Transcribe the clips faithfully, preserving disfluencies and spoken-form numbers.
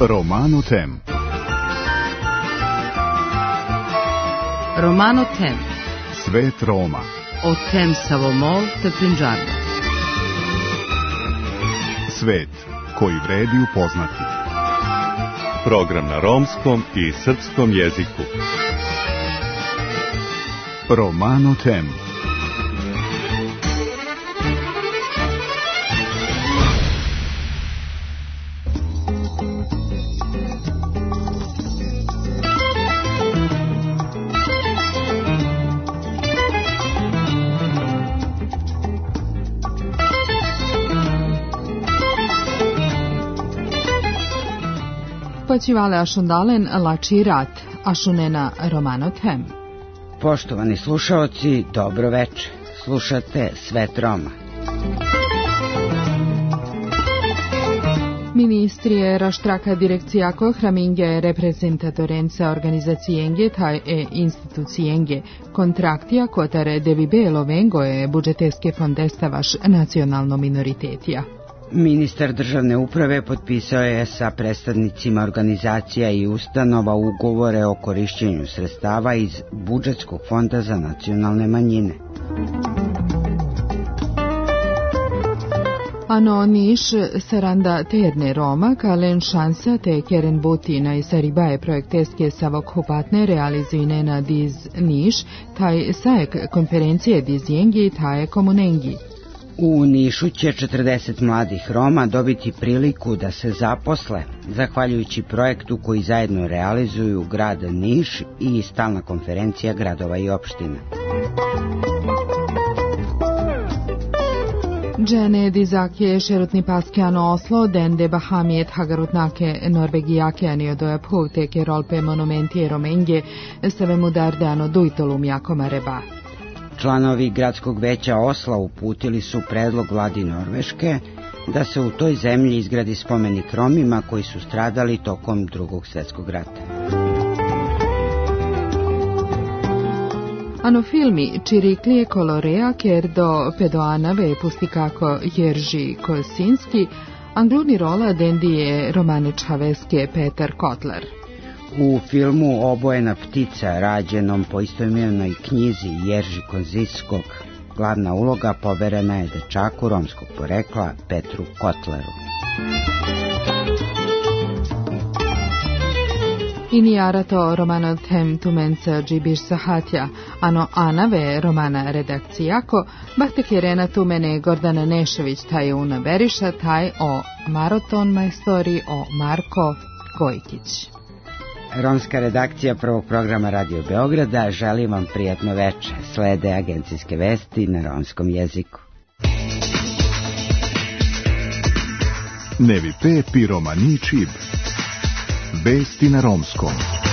Romano Tem. Romano Tem. Svet Roma. O tem Savomol te Punjab. Svet koji vredi upoznati. Program na romskom i srpskom jeziku. Romano Tem. Počivale ašundalen lačirat, ašunena Romano Tem. Poštovani slušaoci, dobro veče. Slušate Svet Roma. Ministrije raštraka direkcijako hraminge reprezentatorenca organizacijenge taj e institucijenge kontraktija kotare devibelo vengo je budžeteske fondestavaš nacionalno minoritetija. Ministar državne uprave potpisao je sa predstavnicima organizacija i ustanova ugovore o korišćenju sredstava iz budžetskog fonda za nacionalne manjine. Ano Niš saranda terne Roma kalen šansa te keren butina i saribaje projekteske savokupatne realizine na diz Niš, taj sajek konferencije diz jengi taj komunengi. U Nišu će četrdeset mladih Roma dobiti priliku da se zaposle, zahvaljujući projektu koji zajedno realizuju grad Niš i stalna konferencija gradova i opština. Džene dizake šerutni paskjano Oslo, dende bahamijet hagarutnake Norvegijake aniodoja puvteke rolpe monumenti romenge, save mudardano dujtolum jakoma reba. Članovi gradskog veća Osla uputili su predlog vladi Norveške da se u toj zemlji izgradi spomenik Romima koji su stradali tokom Drugog svjetskog rata. Ano filmi Čiriklije kolorea ker do pedoanave pusti kako Jerži Kosinski, angluni rola dendije Romane Čaveske Peter Kotler. U filmu Obojena ptica, rađenom po istoimenoj knjizi Jerži Kozinskog, glavna uloga poverena je dečaku romskog porekla Petru Kotleru. Inijarato Romano Tem tumenca džibiš sahatja, ano anave romana redakcijako, bahte kjerena tumene Gordana Nešović taj una beriša taj o maraton majstori o Marko Gojkić. Romska redakcija prvog programa Radio Beograda želi vam prijatno veče. Slede agencijske vesti na romskom jeziku. Nevi pe pi romani čib. Vesti na romskom.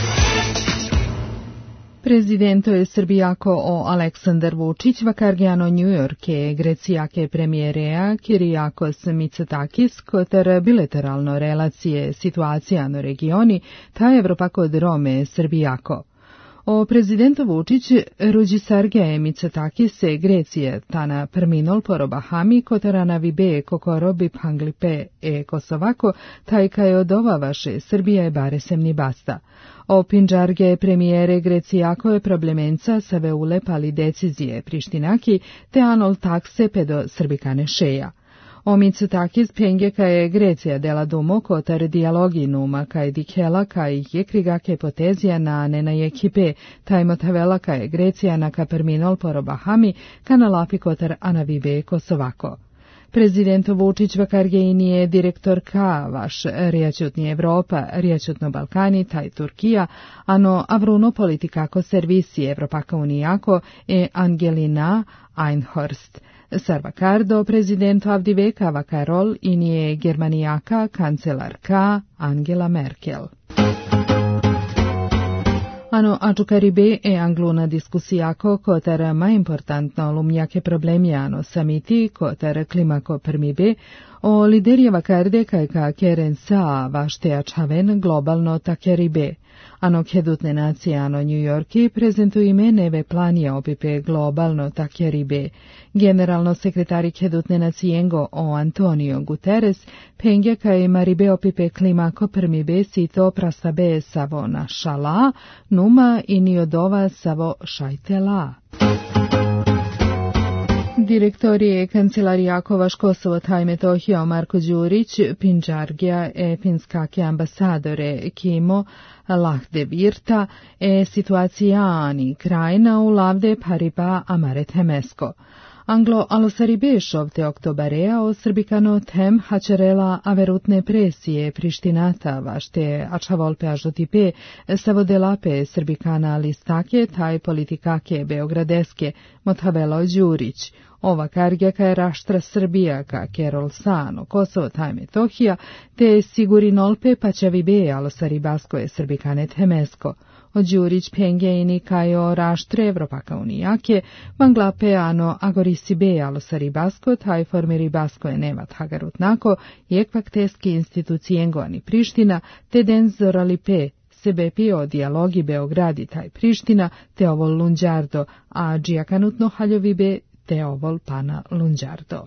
Prezidento je Srbijako o Aleksandar Vučić vakargiano New Yorke Grecijake premijerea Kirijakos Mitsotakis kotar bilateralno relacije situacijano regioni ta Evropa kod Rome Srbijako. O prezidento Vučić ruđi Sargeje Mitsotakis Grecije tana perminol poro Bahami kotarana vibe kokorobi panglipe e Kosovako tajka je odova vaše Srbija je baresem basta. O pinđarge premijere Grecijako je problemenca save ulepali decizije Prištinaki te anol takse pedo Srbikane šeja. O Mitsotakis pengeka je Grecija dela dumo kotar dijalogi numa kaj dikela kaj jekrigake potezija na nena jekipe tajmotavela kaj Grecija na kaperminol poro Bahami kanalapi kotar anavibe Kosovako. Prezidento Vučić vakargejini je direktor ka vaš Rijačutni Evropa, Rijačutno Balkani, taj Turkija, ano avruno politikako servisi Evropaka unijako e Angelina Einhorst. Sarvakardo prezidento avdiveka vakarol inije Germanijaka kancelarka Angela Merkel. Ano ačukaribe e angluna diskusijako kotar ma importantno lumjake problemjano samiti kotar klimako prmibe o liderjeva karde kaj ka keren sa vašteja čaven globalno takeribe. Ano Kedutne nacije ano New Yorki prezentuju ime neve planije opipe globalno takje ribe. Generalno sekretari Kedutne nacijengo o Antonio Guterres pengje kaj maribe opipe klimako prmibe sito prastabe savo na šala, numa i niodova savo šajtela. Direktorije Kancelarijako vaš Kosovo taj Metohija Marko Đurić, Pinđargija e finskake ambasadore Kimo Lahdevirta e situacijani krajna u lavde pariba amare temesko. Anglo alosaribešov te oktobarea o srbikano tem hačerela averutne presije Prištinata vašte ačavolpe ažotipe savodelape srbikana listake taj politikake beogradeske motavelo Đurić. Ova kargeka je raštra Srbija ka Kerol Sano, Kosovo taj Metohija, te sigurinolpe pačavibe alosaribasko je srbikane temesko. O Đurić pengeini kajo raštre Evropaka unijake, manglape ano agorisibe alosaribasko, taj formiribasko je nevat hagarutnako, jekvakteski institucijengo ani Priština, te denzoralipe sebe pio dijalogi Beogradi taj Priština, te ovol Lunđardo, a džijakanutno haljovibe te ovol pana Lunđardo.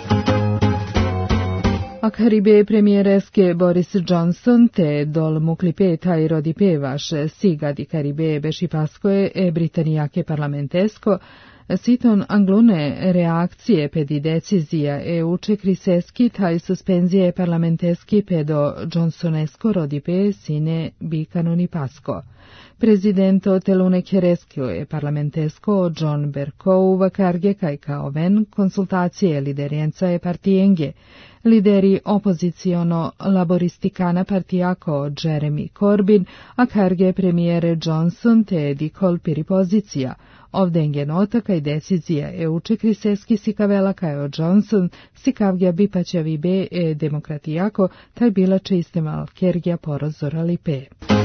A karibe premijereske Boris Johnson te dol muklipe taj rodipe vaše sigadi karibe bešipaskoje e britanijake parlamentesko, siton anglune reakcije pedi decizija e uče kriseski taj suspenzije parlamenteski pedo Johnsonesko rodipe sine bi kanonipasko. Prezidento telune kereskio je parlamentesko John Bercow vakarge kaj kao ven konsultacije liderijenca je partijenge. Lideri opoziciono laboristikana partijako Jeremy Corbyn, a karge premijere Johnson te dikol piri pozicija. Ovdje nota kaj decizija e uče kriseski sikavela kaj o Johnson sikavgja bipaćavi be e demokratijako taj bila čistemal kergja porozorali pe.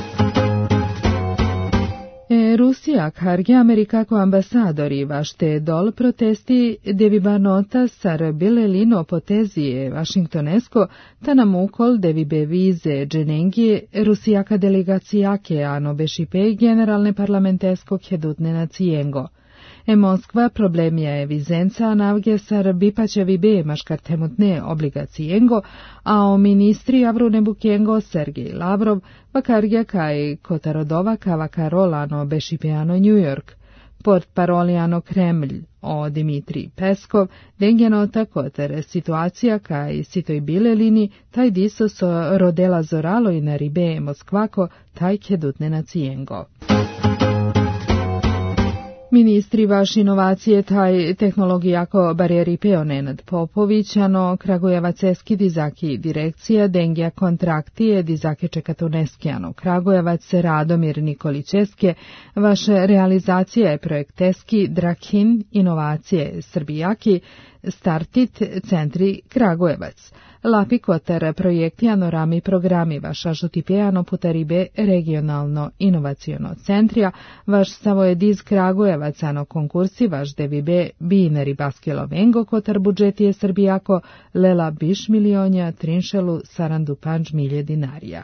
E Rusija karge Amerikako ambasadori vašte dol protesti deviba nota sar bile lino potezije Washingtonesko ta nam ukol devibe vize dženengije Rusijaka delegacijake ano bešipe generalne parlamentesko kedutne nacijengo. E Moskva problemija je vizenca navge sar bipaćevi be maškartemutne obligacijengo, a o ministri Avrunebukengo Sergej Lavrov vakargja kaj kotarodova kava karolano bešipeano New York. Port parolijano Kremlj o Dimitrij Peskov dengenota kotere situacija kaj sitoj bile lini taj diso so rodela zoralo i na ribe Moskvako taj kedutne nacijengo. Ministri vaš inovacije taj tehnologijako barijeri peo Nenad Popović, ano Kragujevaceski dizaki direkcija dengja kontraktije dizake čekatuneski, ano Kragujevac Radomir Nikolićeske, vaše realizacija je projekteski Drakin inovacije Srbijaki, Startit centri Kragujevac. Lapi kotar projekti ano rami programi vaša žutipejano putaribe regionalno inovaciono centrija, vaš savoediz Kragujevac ano konkursi vaš devibe bineri baskelo vengo kotar budžetije Srbijako lela biš milionja trinšelu sarandu panđ milje dinarija.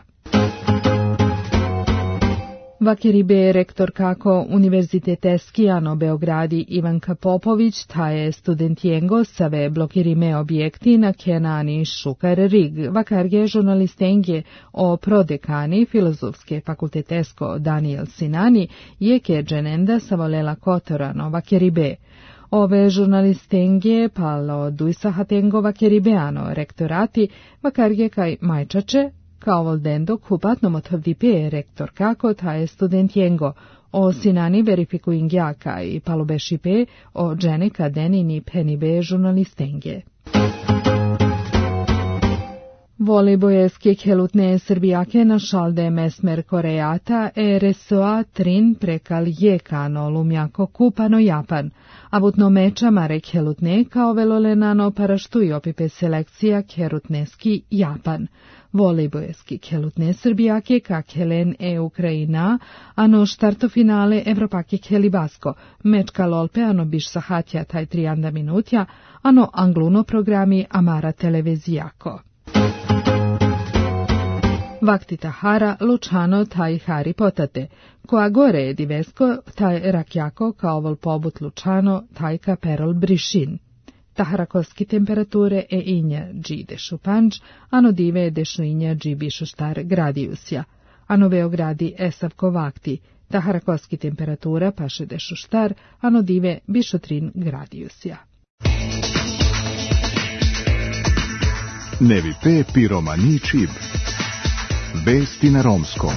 Vakiribe rektor kako univerziteteski ano Beogradi Ivanka Popović, ta je studentijengo save blokirime objekti na Kenani Šukar Rig, vakarge žurnalistenge o prodekani filozofske fakultetesko Daniel Sinani, je ke dženenda savolela kotorano vakiribe. Ove žurnalistenge palo dujsahatengo vakiribeano rektorati, vakarge kaj majčače, kao voldendo kupatno motvdipe rektor kako ta je studentijengo, o sinani verifikuingjaka i palobešipe o džene kadenini penibe žurnalistenge. Volejbojeske kelutne Srbijake na šalde mesmer Koreata e resoa trin prekal jekano lumjako kupano Japan, a vutno meča mare kelutne kao velolenano paraštuj opipe selekcija kerutneski Japan. Volejbojeski kelutne Srbijake ka kelen e Ukrajina, ano štarto finale Evropake kelibasko, mečka lolpe ano biš sahatja taj trianda minutja, ano angluno programi amara televizijako. Vakti Tahara, Lučano, taj Hari potate, koja gore je divesko, taj Rakjako, kao vol pobut Lučano, taj ka perol brišin. Taharakoski temperature e inja dži dešu panč, ano dive dešu inja dži bišu štar gradiusja, ano veo gradi esavko vakti, Taharakoski temperatura paše dešu štar, ano dive bišu trin gradiusja. Nevi pe piromani čib. Vesti na romskom.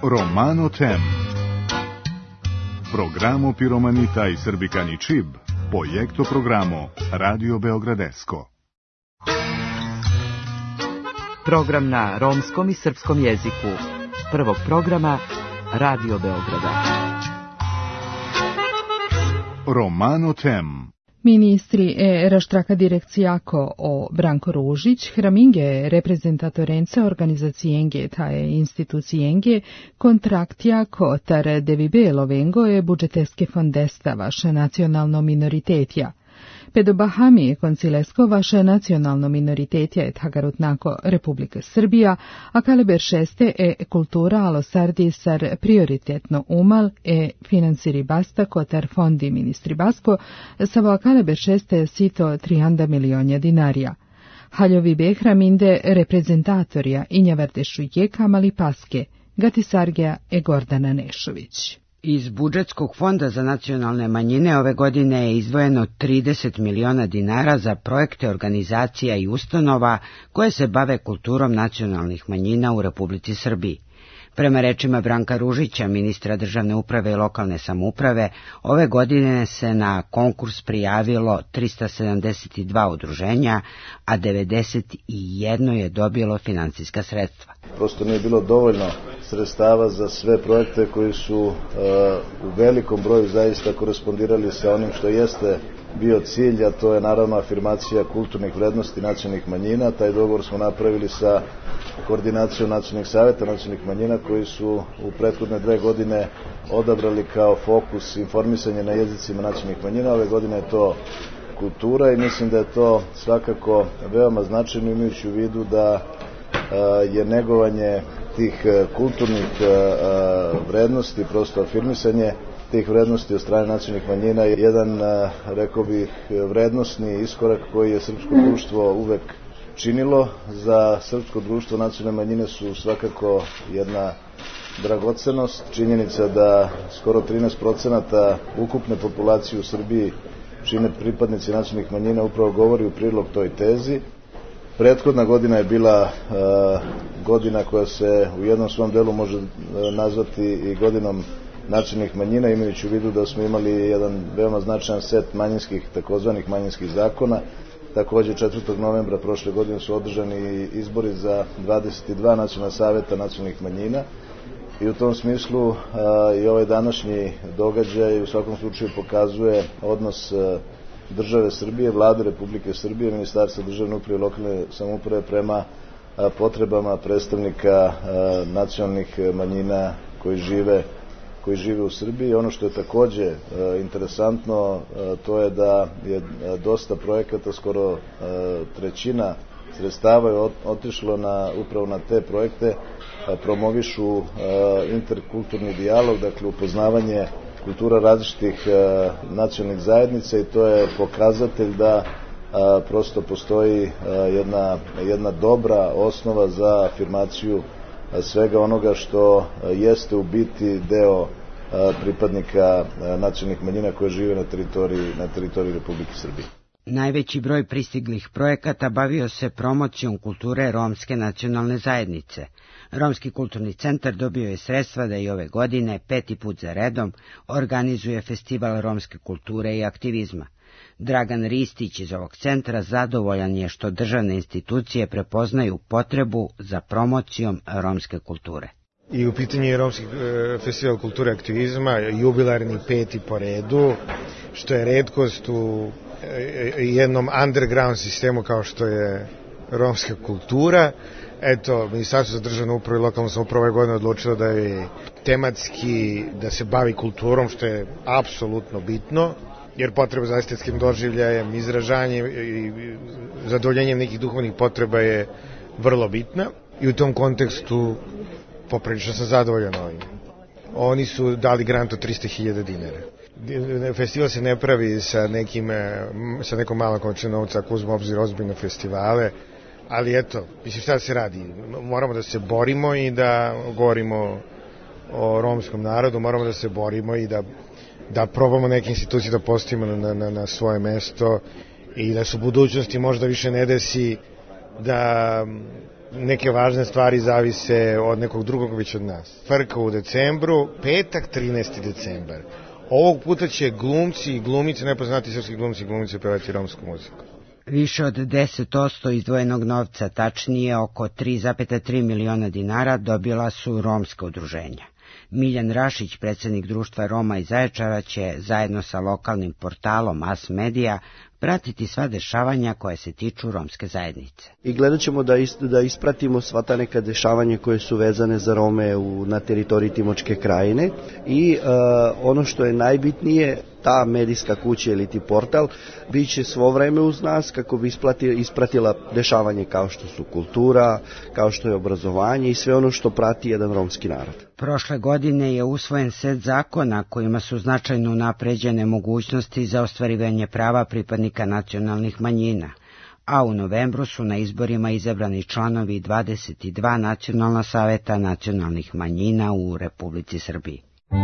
Romano Tem. Programo Piromanita i Srbikani Čib, projekto programo Radio Beogradesko. Program na romskom i srpskom jeziku. Prvog programa Radio Beograda. Romano Tem. Ministri e raštraka direkcijako o Branko Ružić, hraminge reprezentatorence organizacijenge taje institucijenge, kontraktja kotar devibelo vengo je budžeteske fondesta vaše nacionalno minoritetja. Pedobahami koncilesko vaše nacionalno minoritetja je tagarutnako Republika Srbija, a kaliber šeste e kultura alo sardisar prioritetno umal e financiri basta kotar fondi ministri basko, savo kaliber šeste sito trianda milionja dinarija. Haljovi behraminde reprezentatorija Injavardešu je Kamali Paske, Gatisargija e Gordana Nešović. Iz budžetskog fonda za nacionalne manjine ove godine je izdvojeno trideset miliona dinara za projekte organizacija i ustanova koje se bave kulturom nacionalnih manjina u Republici Srbiji. Prema rečima Branka Ružića, ministra državne uprave i lokalne samouprave, ove godine se na konkurs prijavilo trista sedamdeset dva udruženja, a devedeset jedno je dobilo finansijska sredstva. Prosto nije bilo dovoljno sredstava za sve projekte koji su uh, u velikom broju zaista korespondirali sa onim što jeste bio cilj, a to je naravno afirmacija kulturnih vrednosti nacionalnih manjina. Taj dogovor smo napravili sa koordinacijom nacionalnih saveta nacionalnih manjina koji su u prethodne dve godine odabrali kao fokus informisanje na jezicima nacionalnih manjina. Ove godine je to kultura i mislim da je to svakako veoma značajno imajući u vidu da uh, je negovanje tih kulturnih uh, vrednosti, prosto afirmisanje tih vrednosti od strane nacionalnih manjina je jedan, rekao bih, vrednosni iskorak koji je srpsko društvo uvek činilo. Za srpsko društvo nacionalne manjine su svakako jedna dragocenost. Činjenica da skoro trinaest procenata ukupne populacije u Srbiji čine pripadnici nacionalnih manjina upravo govori u prilog toj tezi. Prethodna godina je bila uh, godina koja se u jednom svom delu može nazvati i godinom nacionalnih manjina, imajući u vidu da smo imali jedan veoma značajan set manjinskih, takozvanih manjinskih zakona. Također četvrtog novembra prošle godine su održani izbori za dvadeset dva nacionalna saveta nacionalnih manjina i u tom smislu a, i ovaj današnji događaj u svakom slučaju pokazuje odnos a, države Srbije, Vlade Republike Srbije, Ministarstva državne uprave i lokalne samouprave prema a, potrebama predstavnika a, nacionalnih manjina koji žive koji žive u Srbiji. Ono što je takođe e, interesantno, e, to je da je e, dosta projekata, skoro e, trećina sredstava je otišlo na, upravo na te projekte, e, promovišu e, interkulturni dijalog, dakle upoznavanje kultura različitih e, nacionalnih zajednica i to je pokazatelj da e, prosto postoji e, jedna, jedna dobra osnova za afirmaciju svega onoga što jeste u biti deo pripadnika nacionalnih manjina koje žive na teritoriji, na teritoriji Republike Srbije. Najveći broj pristiglih projekata bavio se promocijom kulture romske nacionalne zajednice. Romski kulturni centar dobio je sredstva da i ove godine, peti put za redom, organizuje festival romske kulture i aktivizma. Dragan Ristić iz ovog centra zadovoljan je što državne institucije prepoznaju potrebu za promocijom romske kulture. I u pitanju je Romski festival kulture i aktivizma, jubilarni peti po redu, što je retkost u jednom underground sistemu kao što je romska kultura. Eto, Ministarstvo za državnu upravu i lokalnu samoupravu ove godine odlučilo da je tematski, da se bavi kulturom, što je apsolutno bitno, jer potreba za estetskim doživljajem, izražanjem i zadovoljenjem nekih duhovnih potreba je vrlo bitna i u tom kontekstu poprilično sam zadovoljan ovim. Oni su dali grant od trista hiljada dinara. Festival se ne pravi sa, nekim, sa nekom malom količinom novca ako uzmemo obzir ozbiljne festivale, ali eto, mislim šta se radi, moramo da se borimo i da govorimo o romskom narodu, moramo da se borimo i da da probamo neke institucije da postavimo na, na, na svoje mesto i da se u budućnosti možda više ne desi da neke važne stvari zavise od nekog drugog već od nas. Frka u decembru, petak trinaesti decembar. Ovog puta će glumci i glumice, nepoznati srpski glumci i glumice pevati romsku muziku. Više od deset posto izdvojenog novca, tačnije oko tri zarez tri miliona dinara, dobila su romska udruženja. Miljan Rašić, predsjednik društva Roma iz Zaječara, će zajedno sa lokalnim portalom As Medija pratiti sva dešavanja koje se tiču romske zajednice. I gledat ćemo da, is, da ispratimo sva ta neka dešavanja koje su vezane za Rome u, na teritoriji Timočke krajine i uh, ono što je najbitnije, ta medijska kuća ili ti portal bit će svo vreme uz nas kako bi isplati, ispratila dešavanje kao što su kultura, kao što je obrazovanje i sve ono što prati jedan romski narod. Prošle godine je usvojen set zakona kojima su značajno unapređene mogućnosti za ostvarivanje prava pripadnika nacionalnih manjina, a u novembru su na izborima izabrani članovi dvadeset dva nacionalna saveta nacionalnih manjina u Republici Srbiji.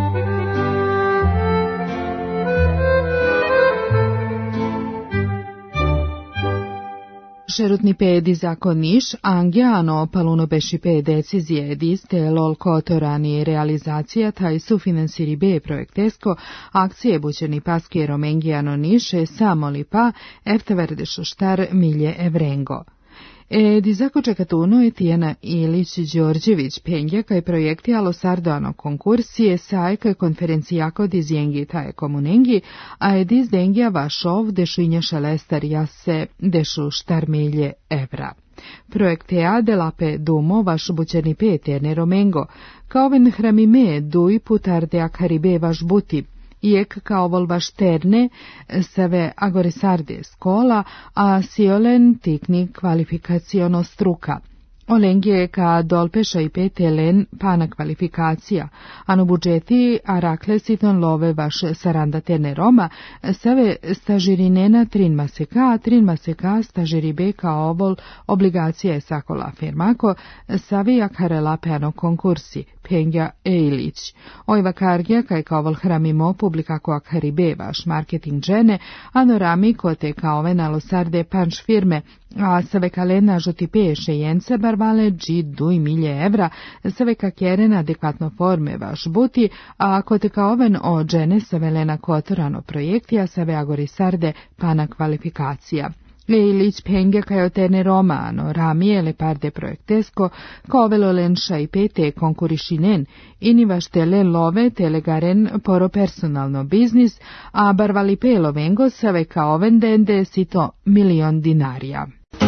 Šerutni pedi zakon Niš, angiano paluno beši pe decizije diste lol kotorani realizacija taj sufinansiri be projektesko akcije bućeni paske romengiano Niše samoli pa efteverdešu štar milje evrengo. E dizako čekatuno je Tijana Ilić Đorđević penja kaj projekti alo sardoano konkursije sajka konferencijako dizjengi taje komunengi, a je diz dengija vašov dešinja šelestar jase dešu štar milje evra. Projektea de lape dumo vaš bućeni peterne romengo, kao ven hramime duj putarde akaribe vaš buti, iek kao vol vaš terne save agorisarde skola, a siolen tikni kvalifikaciono struka. Olengije ka dolpeša i petelen pana kvalifikacija, ano budžeti arakle siton love vaš saranda terne Roma, save stažirinena trin maseka, trin maseka stažiribe kao ovol obligacija je sakola firmako, save jakarela peno konkursi, penja Eilić. Ojva kargija kaj kao ovol hramimo publikako akaribe vaš marketing džene, ano rami kote kao ove nalosarde panč firme, a save kalena žuti peše jence barvale dži duj milje evra, save kakjeren adekvatno forme vaš buti, a ako te kao oven o džene save lena kotorano projektija, save agorisarde pana kvalifikacija. Leilić penge kao terne romano, ramije le parde projektesko, kovelo lenša i pete konkurišinen, ini vaš tele love telegaren poro personalno biznis, a barvali pelo vengo save kao oven dende sito milion dinarija.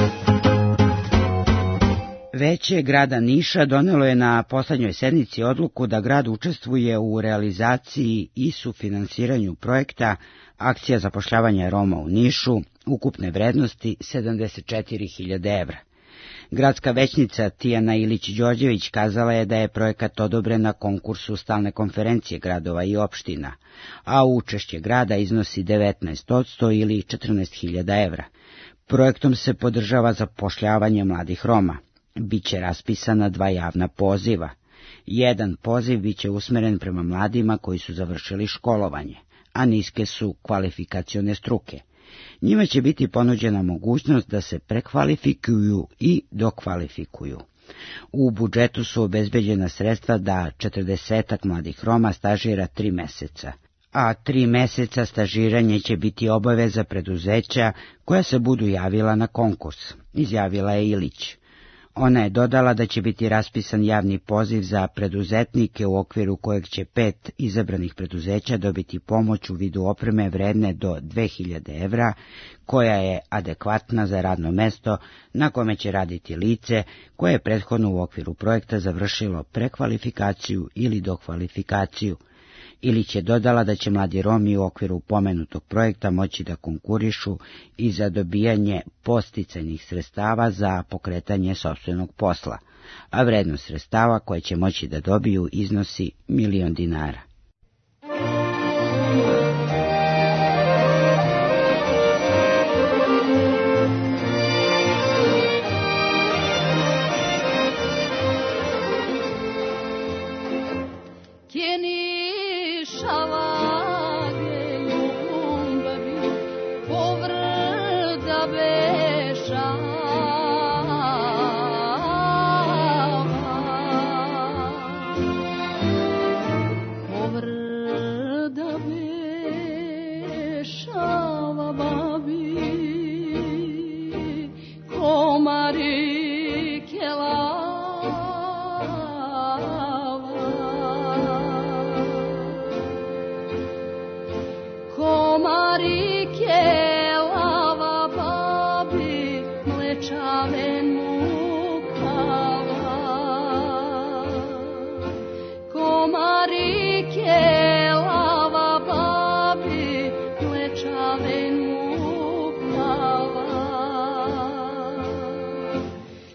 Veće grada Niša donelo je na poslednjoj sednici odluku da grad učestvuje u realizaciji i sufinansiranju projekta Akcija zapošljavanja Roma u Nišu, ukupne vrednosti sedamdeset četiri hiljade evra. Gradska većnica Tijana Ilić Đorđević kazala je da je projekat odobren na konkursu stalne konferencije gradova i opština, a učešće grada iznosi devetnaest posto ili četrnaest hiljada evra. Projektom se podržava zapošljavanje mladih Roma. Biće raspisana dva javna poziva. Jedan poziv biće usmeren prema mladima koji su završili školovanje, a niske su kvalifikacione struke. Njima će biti ponuđena mogućnost da se prekvalifikuju i dokvalifikuju. U budžetu su obezbeđena sredstva da četrdesetak mladih Roma stažira tri meseca, a tri meseca stažiranje će biti obaveza preduzeća koja se budu javila na konkurs, izjavila je Ilić. Ona je dodala da će biti raspisan javni poziv za preduzetnike u okviru kojeg će pet izabranih preduzeća dobiti pomoć u vidu opreme vredne do dve hiljade evra, koja je adekvatna za radno mesto na kome će raditi lice koje je prethodno u okviru projekta završilo prekvalifikaciju ili dokvalifikaciju. Ilić je dodala da će mladi Romi u okviru pomenutog projekta moći da konkurišu i za dobijanje podsticajnih sredstava za pokretanje sopstvenog posla, a vrednost sredstava koje će moći da dobiju iznosi milion dinara.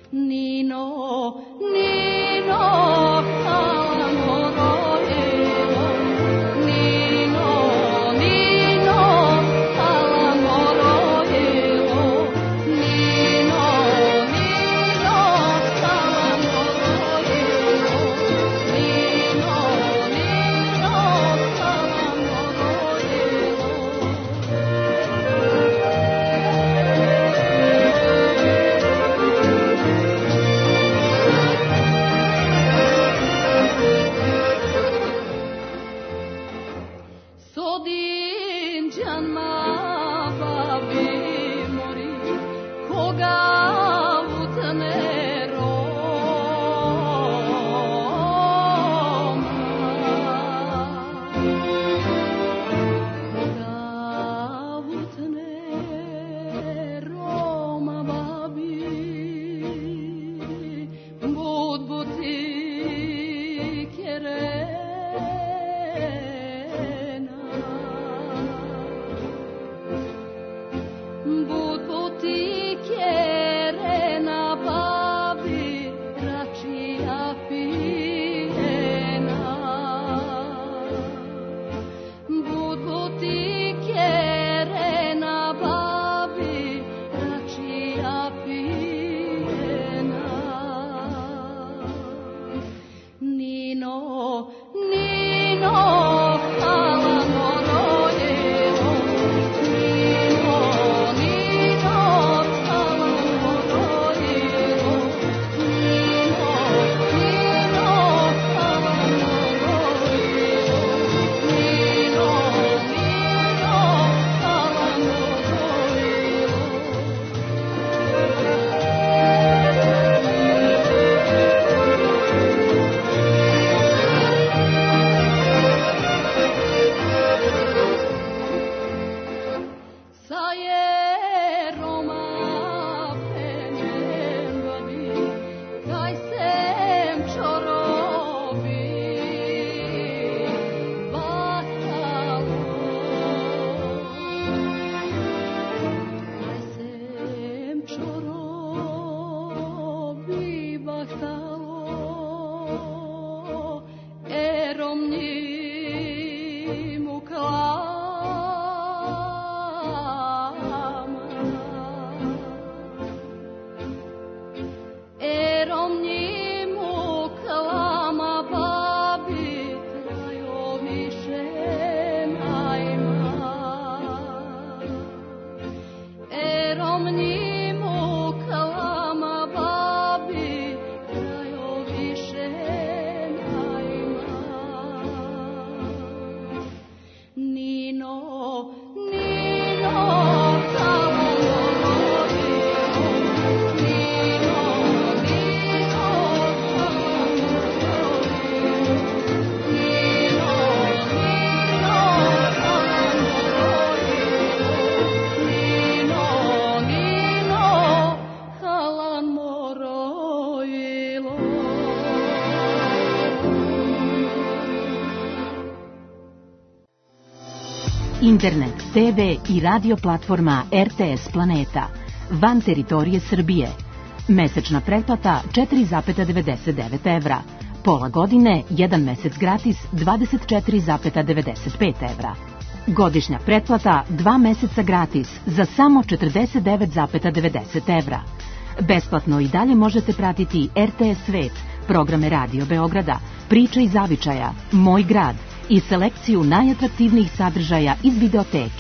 Internet, te ve i radio platforma R T S Planeta, van teritorije Srbije. Mesečna pretplata četiri zarez devedeset devet evra. Pola godine, jedan mesec gratis, dvadeset četiri zarez devedeset pet evra. Godišnja pretplata, dva meseca gratis, za samo četrdeset devet zarez devedeset evra. Besplatno i dalje možete pratiti R T S Svet, programe Radio Beograda, Priča iz zavičaja, Moj grad i selekciju najatraktivnijih sadržaja iz videoteke.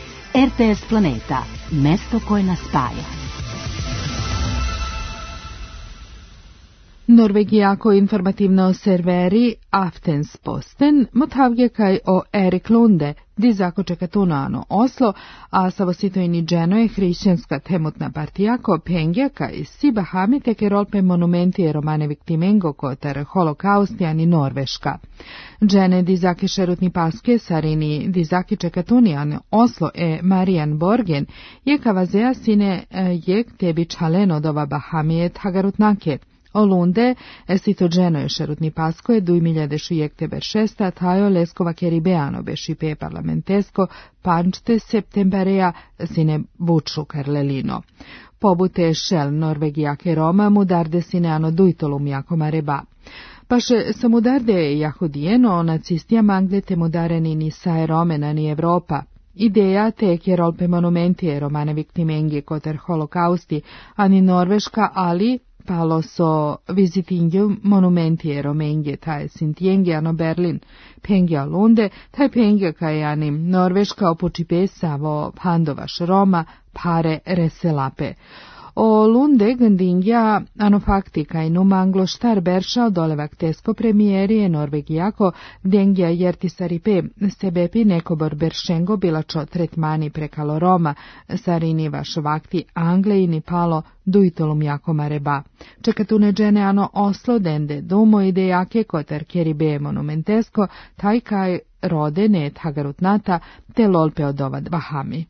R T S Planeta, mesto koje nas spaja. Norvegijako informativno serveri Aftenposten mottagge kai o Erik Lunde di Zakočekatunaano Oslo, a savositoini Genoe hrišćanska temutna partijako Pengja kai Siba Hamiteke rolpe monumenti e romane viktimengo kotar holokaustijani Norveška. Džene di Zaki šerutni paske sarini di Zaki Čekatunijan Oslo e Marijan Borgen je kavazea sine jek tebi čaleno dova Bahamijet Hagarutnake. Olunde, esito Genoe šerutni pasko je duj miljade šujekteber šesta tajo leskova keribeano beši pe parlamentesko pančte septembereja sine buču karlelino. pobute šel Norvegijake Roma mudarde sineano duitolum jako mareba. Paše samudarde jahudijeno nacistija manglete mudareni ni sae Romena ni Evropa. Ideja te kjerolpe monumenti romane viktimengi koter holokausti, ani Norveška, ali palo so visitingium monumenti romengi, taj sintiengi ano Berlin, pengi alunde, taj pengi kaj anim Norveška opučipe savo pandovaš Roma, pare reselape. O lunde gandingja ano fakti kaj numanglo štar berša odolevak tesko premijerije Norvegijako dengja jertisaripe sebepi nekobor beršengo bilačo tretmani prekalo Roma, sarini vaš vakti Anglejini palo duitolum jako mareba. Čekatune džene ano oslo dende dumo idejake koter kjeribe monumentesko, taj kaj rode ne tagarutnata te lolpe odovad vahami.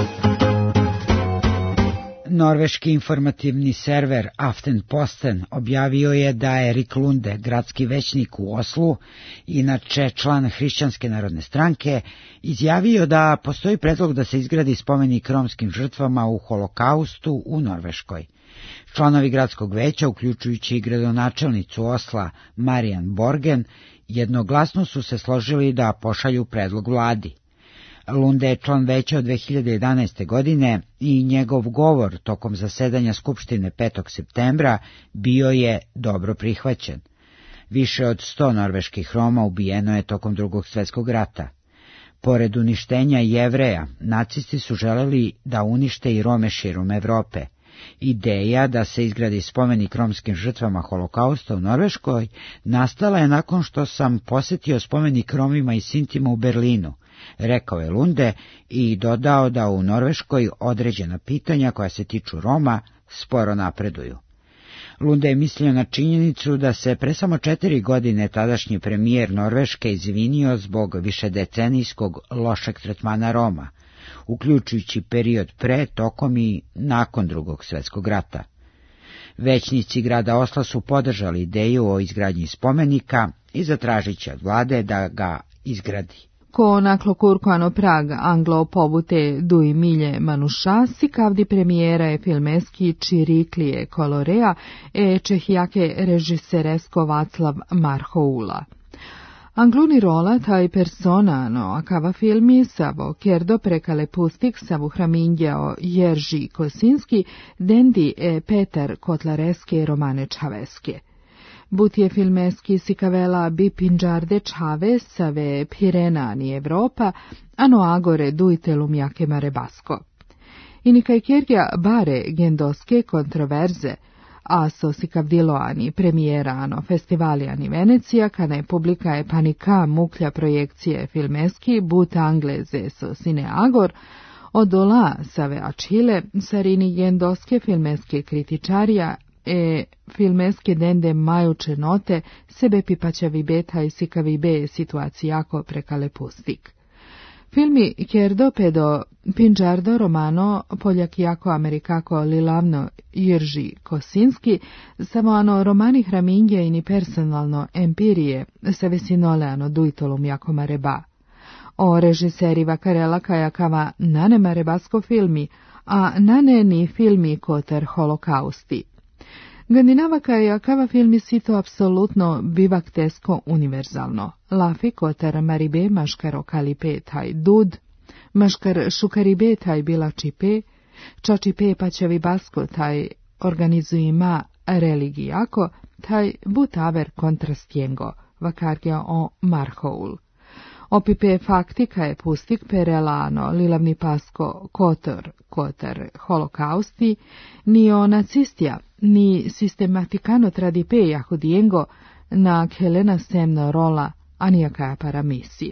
Norveški informativni server Aftenposten objavio je da Erik Lunde, gradski većnik u Oslu, inače član Hrišćanske narodne stranke, izjavio da postoji predlog da se izgradi spomenik romskim žrtvama u holokaustu u Norveškoj. Članovi gradskog veća, uključujući i gradonačelnicu Osla Marijan Borgen, jednoglasno su se složili da pošalju predlog vladi. Lunde je član veća od dve hiljade jedanaeste. godine i njegov govor tokom zasedanja Skupštine petog septembra bio je dobro prihvaćen. Više od sto norveških Roma ubijeno je tokom drugog svjetskog rata. Pored uništenja Jevreja, nacisti su želeli da unište i Rome širom Evrope. Ideja da se izgradi spomenik romskim žrtvama holokausta u Norveškoj nastala je nakon što sam posjetio spomenik Romima i Sintima u Berlinu, rekao je Lunde i dodao da u Norveškoj određena pitanja koja se tiču Roma sporo napreduju. Lunde je mislio na činjenicu da se pre samo četiri godine tadašnji premijer Norveške izvinio zbog višedecenijskog lošeg tretmana Roma, uključujući period pre, tokom i nakon drugog svjetskog rata. Većnici grada Osla su podržali ideju o izgradnji spomenika i zatražit će od vlade da ga izgradi. Ko naklo kurkoano Prag anglo pobute dui milje manušasi kavdi premijera je filmeski Čiriklije Kolorea e čehijake režiseresko Vaclav Marhoula. Angluni rola taj persona no akava filmi savo kerdo prekale pustik savu hramingjao Jerži Kosinski dendi e Petar Kotlareske romane Čaveske. Butje filmeski sikavela bi pinđarde Čave save Pirenani Evropa, ano agore duitelum jake marebasko. Inikaj kjerja bare gendoske kontroverze, a so sikavdiloani premijerano festivalijani Venecija, kana publika je panika muklja projekcije filmeski but angleze so sine agor, odola save Achille, sarini gendoske filmeske kritičarija, e filmeske dende majuče note, sebe pipaćavi beta i sikavi be situaciji jako prekale pustik. Filmi Kjerdo pedo Pinđardo romano Poljak jako Amerikako lilavno Jerži Kosinski, samo ano romani hramingje i ni personalno empirije, se vesinoleano duitolum jako mareba. O režiseri Vakarela kajakava nane marebasko filmi, a nane ni filmi koter holokausti. Gandinava kajakava filmi sito apsolutno bivak tesko univerzalno. Lafi koter maribe maškaro kalipe taj dud, maškar šukaribe taj bila čipe, čačipe paćevi basko taj organizujima religijako, taj butaver kontrastjengo, vakargja o Marhoul. Opipe faktika je pustik perelano lilavni pasko kotor, koter holokausti, ni o nacistija, ni sistematikano tradipe jahudijengo na kelena semno rola, anijakaja paramisi.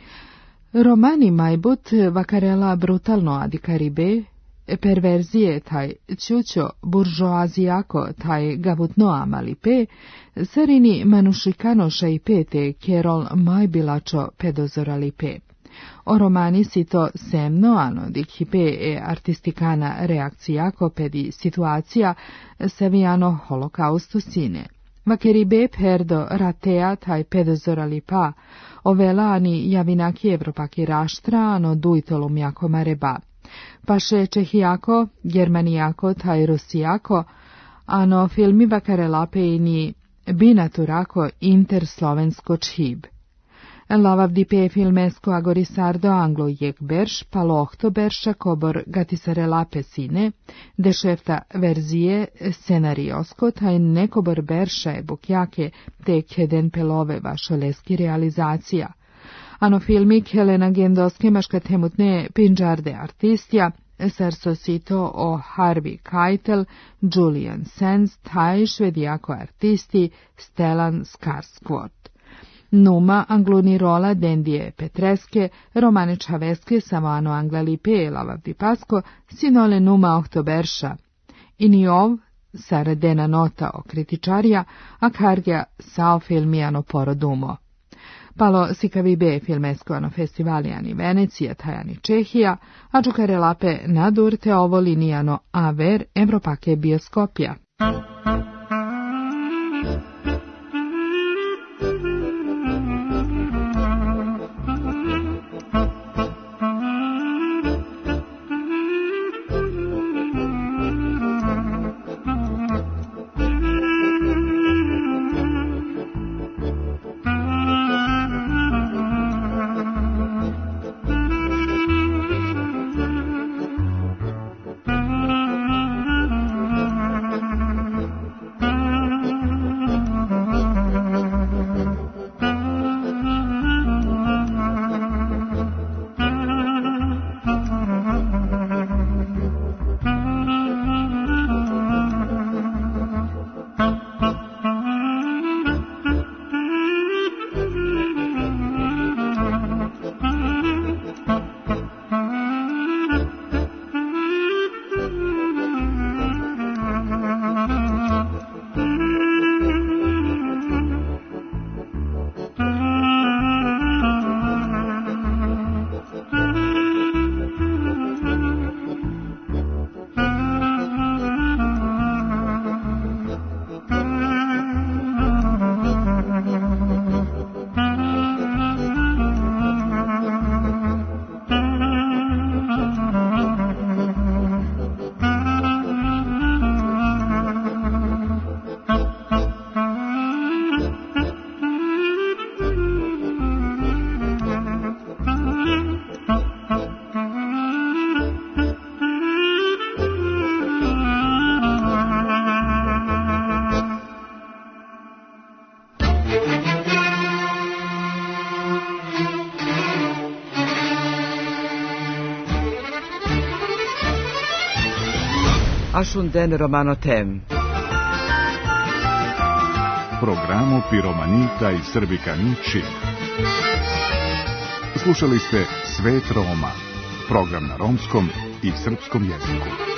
Romani majbut vakarela brutalno adikaribe, perverzije taj čučo buržoazijako taj gavutno amalipe, sarini manušikano šajpete kerol majbilačo pedozoralipe. O romani si to semno ano dikhipe e artistikana reakcijako pedi situacija savijano holokaustu sine. Vakeribe perdo ratea taj pedozoralipa, ovelani javinaki evropaki raštra ano duitolum jako mareba. Paše Čehijako, Germanijako, taj Rusijako, ano filmi bakarelapejni binaturako interslovensko čhib. Lavav dipe filmesko agorisardo anglo jek berš, palohto berša kobor gatisarelape sine, dešefta verzije scenariosko, taj nekobor berša je bukjake te keden pelove vašoleski realizacija. Ano filmik Helena Gendoske maška temutne pinđarde artistja, Sersosito o Harvey Keitel, Julian Sands, taj švedijako artisti Stellan Skarsgård. Numa angluni rola Dendije Petreske, Romane Čaveske, Samano Anglalipe, Lavavdi Pasko, sinole Numa Ohtoberša. Iniov, Saradena nota o kritičarija, a Kargja sao filmijano porodumo. Palo sikavibe filmeskoano festivalijani Venecija, tajani Čehija, a čukarelape nadurte ovo linijano aver Evropake bioskopija. Ashunden Romano Tem. Programu Piromanita i Srbikanići. Slušali ste Svet Roma, program na romskom i srpskom jeziku.